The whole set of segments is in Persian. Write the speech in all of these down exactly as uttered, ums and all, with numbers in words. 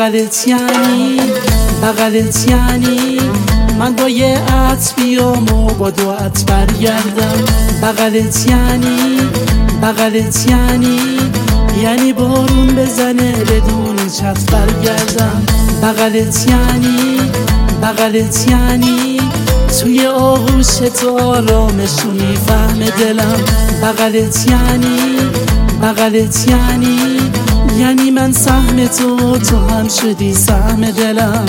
بغلت یعنی بغلت یعنی من با یه عطر بیام و با دو عطر برگردم. بغلت یعنی بغلت یعنی یعنی بارون بزنه بدون چتر برگردم. بغلت یعنی بغلت یعنی توی آغوش تو آرامش رو میفهمه دلم. بغلت یعنی بغلت یعنی یعنی من سهم تو تو هم شدی سهم دلم.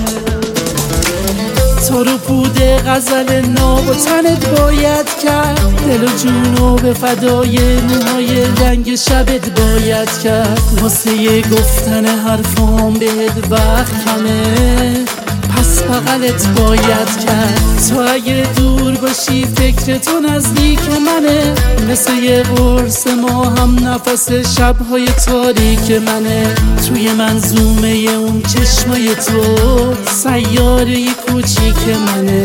تو رو پود غزل ناب و تنت باید کرد، دل و جونو به فدای موهای رنگ شبت باید کرد. واسه گفتن حرفام بهت وقت کمه، پس بغلت باید کرد. تو اگه دور باشی فکر تو نزدیک منه، مثل یه قرص ما هم نفس شبهای تاریک منه. توی منظومه اون چشمای تو سیاره کوچیک منه.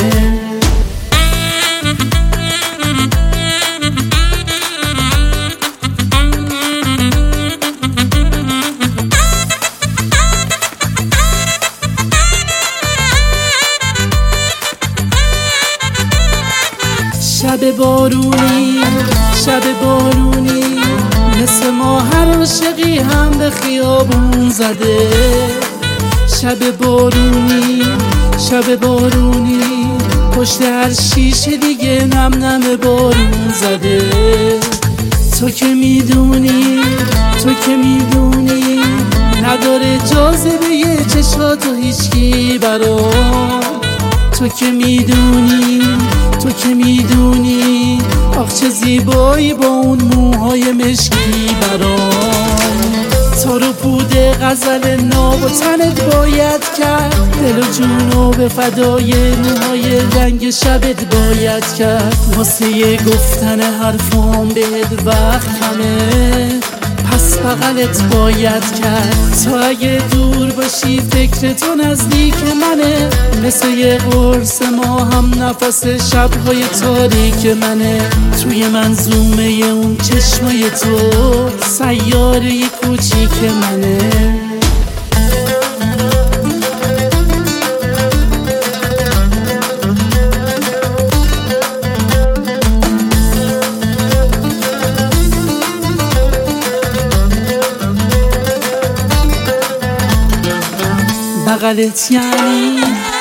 شب بارونی شب بارونی مثل ما هر عاشقی هم به خیابون زده. شب بارونی شب بارونی پشت هر شیشه دیگه نم نم بارون زده. تو که میدونی تو که میدونی نداره جاذبه چشاتو هیچکی برام. تو که میدونی تو که میدونی آخ چه زیبایی با اون موهای مشکی برام. تو رو پود غزل ناب و تنت باید کرد، دل و جونو به فدای موهای رنگ شبت باید کرد. واسه گفتن حرفام بهت وقت کمه، پس بغلت باید کرد. تو اگه دور باشی فکر تو نزدیک منه، مثل یه قرص ما هم نفس شبهای تاریک منه. توی منظومه اون چشمای تو سیاره کوچیک منه. بغلت یعنی